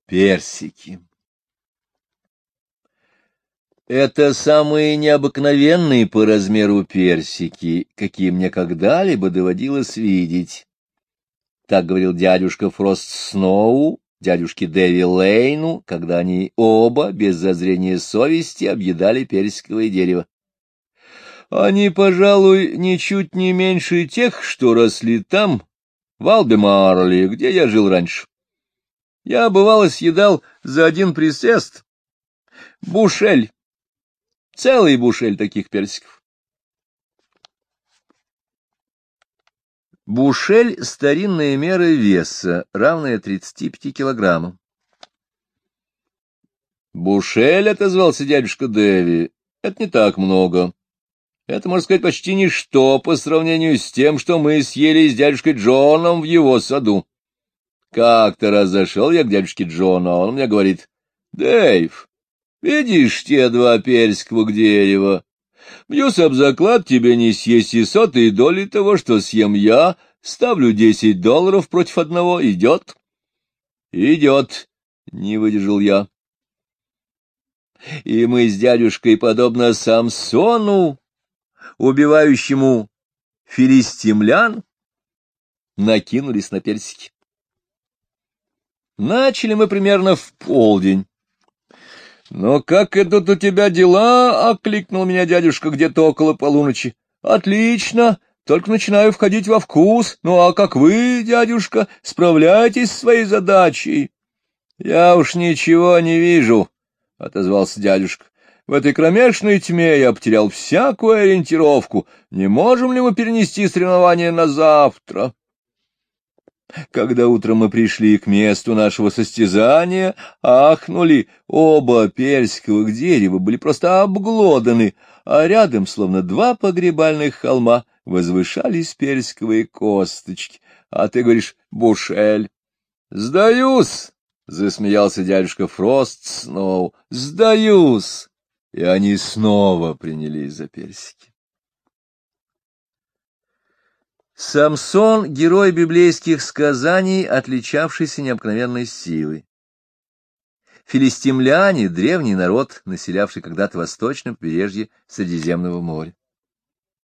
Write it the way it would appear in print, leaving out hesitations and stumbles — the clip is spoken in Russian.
Персики. Это самые необыкновенные по размеру персики, какие мне когда-либо доводилось видеть. Так говорил дядюшка Фрост Сноу дядюшке Дэви Лейну, когда они оба, без зазрения совести, объедали персиковое дерево. Они, пожалуй, ничуть не меньше тех, что росли там, в Албемарли, где я жил раньше. Я, бывало, съедал за один присест бушель, целый бушель таких персиков. Бушель — старинная мера веса, равная 35 килограммам. Бушель, — отозвался дядюшка Дэви, — это не так много. Это, можно сказать, почти ничто по сравнению с тем, что мы съели с дядюшкой Джоном в его саду. Как-то раз зашел я к дядюшке Джону, а он мне говорит: «Дэйв, видишь те два персиковых дерева? Бьюсь об заклад, тебе не съесть и сотой доли того, что съем я. Ставлю $10 против одного. Идет?» «Идет», — не выдержал я. И мы с дядюшкой, подобно Самсону, убивающему филистимлян, накинулись на персики. Начали мы примерно в полдень. «Но как идут у тебя дела?» — окликнул меня дядюшка где-то около полуночи. «Отлично, только начинаю входить во вкус. Ну а как вы, дядюшка, справляетесь с своей задачей?» «Я уж ничего не вижу», — отозвался дядюшка. «В этой кромешной тьме я потерял всякую ориентировку. Не можем ли мы перенести соревнование на завтра?» Когда утром мы пришли к месту нашего состязания, ахнули, оба персиковых дерева были просто обглоданы, а рядом, словно два погребальных холма, возвышались персиковые косточки. А ты говоришь: бушель. «Сдаюсь!» — засмеялся дядюшка Фрост Сноу. «Сдаюсь!» И они снова принялись за персики. Самсон — герой библейских сказаний, отличавшийся необыкновенной силой. Филистимляне — древний народ, населявший когда-то восточное побережье Средиземного моря.